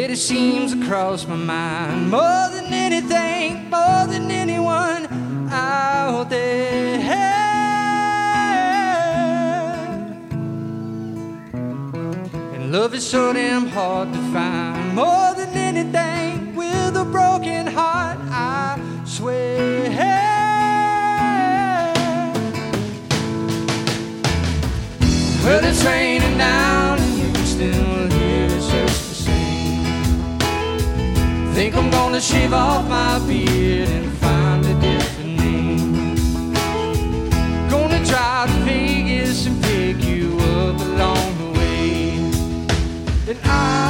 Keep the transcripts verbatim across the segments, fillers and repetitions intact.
Lady seems to cross my mind more than anything, more than anyone out there. And love is so damn hard to find, more than anything, with a broken heart, I swear. Well, it's raining down and you can still hear it just the same. Think I'm gonna shave off my beard and find a different name. Gonna drive to Vegas and pick you up along the way. And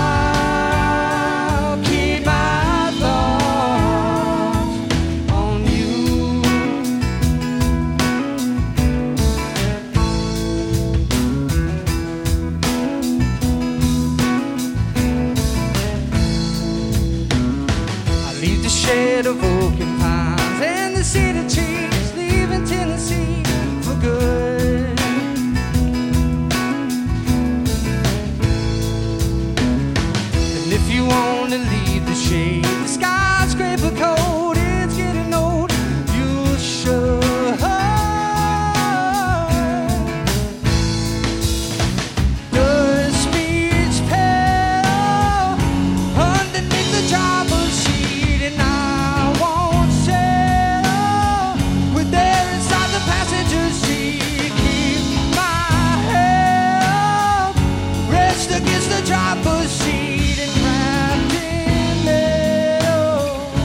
I'll keep my thoughts on you. Shade of oak and pines and the cedar trees, leaving Tennessee for good. And if you want to leave the shade, the skyscraper cold, it's getting old, you should. The speed's pale underneath the driver's seat. Against the driver's seat and wrapped in metal.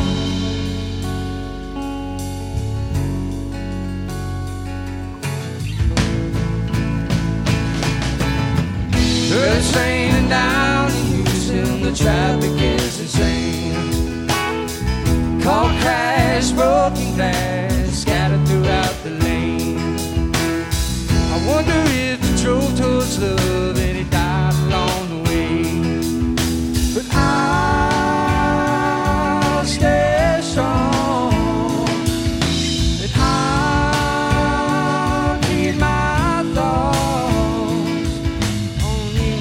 It's raining down in Houston, the traffic is insane. Car crash, broken glass scattered throughout the lane. I wonder if he drove towards love and he died along the way. But I'll stay strong and I'll keep my thoughts on you.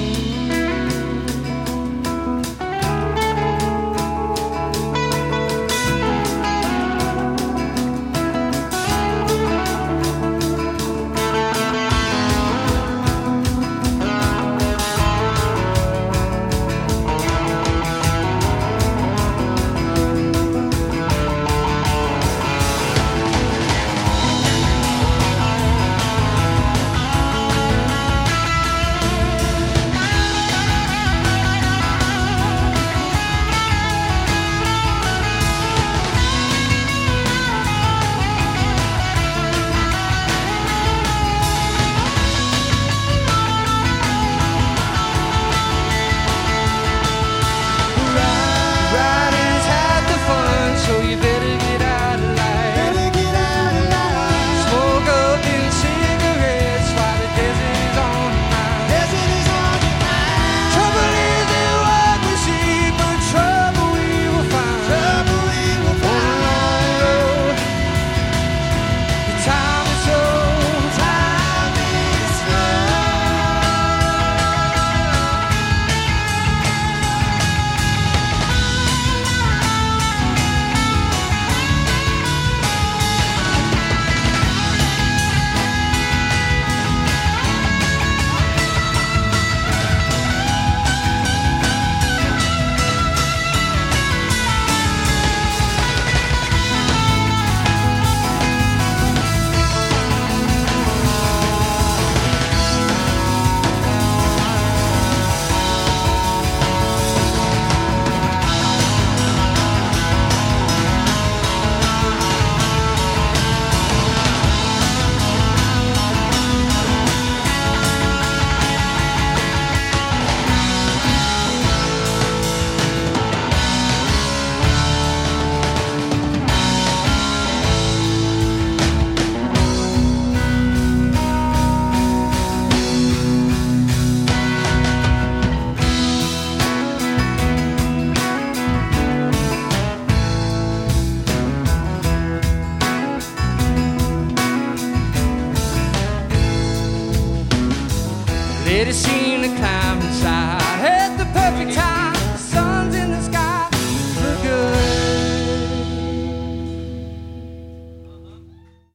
Lady seemed to climb inside at the perfect time.